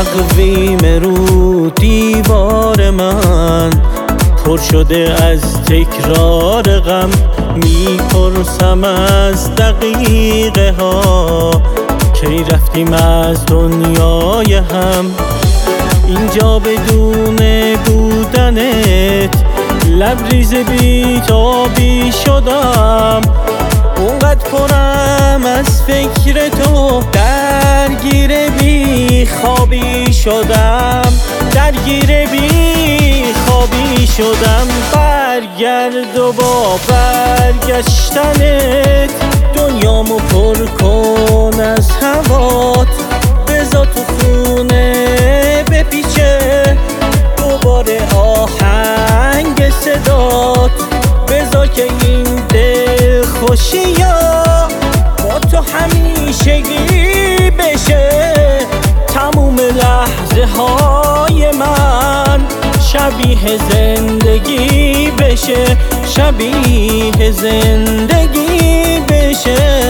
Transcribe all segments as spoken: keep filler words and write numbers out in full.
تقویم رو دیوار من پر شده از تکرار غم. میپرسم از دقیقه ها کی رفتیم از دنیای هم. اینجا بدون بودنت لبریز بیتابی شدم. اونقدر پرم از فکر تو درگیر بی خوابی شدم. درگیر بی خوابی شدم. برگرد و با برگشتنت دنیامو پر کن از هوات. بذار تو خونه بپیچه دوباره آهنگ صدات. بذار که این دل خوشیا با تو همیشگی بشه. تموم لحظه های من شبیه زندگی بشه. شبیه زندگی بشه.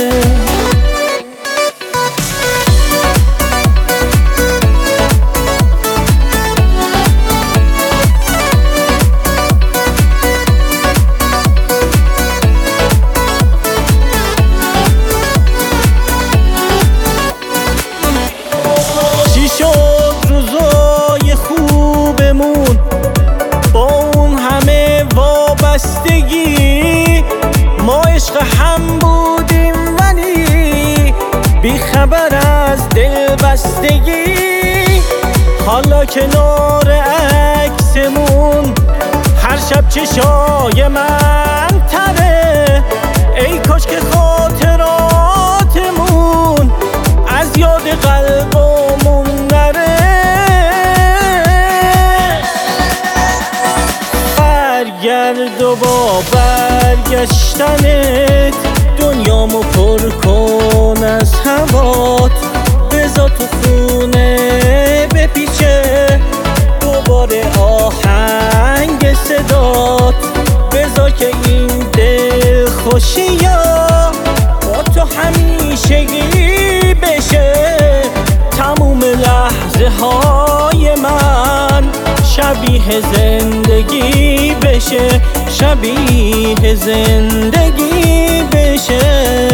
با اون همه وابستگی ما عشق هم بودیم ولی بی خبر از دل بستگی. حالا کنار عکسمون هر شب چشای من تره. ای کاش که خاطراتمون از یاد قلبمون نره. برگرد و با برگشتنت دنیامو پر کن از هوات. بذار تو خونه بپیچه دوباره آهنگ صدات. بذار که این دل خوشیا با تو همیشگی بشه. تموم لحظه های من شبیه زندگی بشه. شبیه زندگی بشه.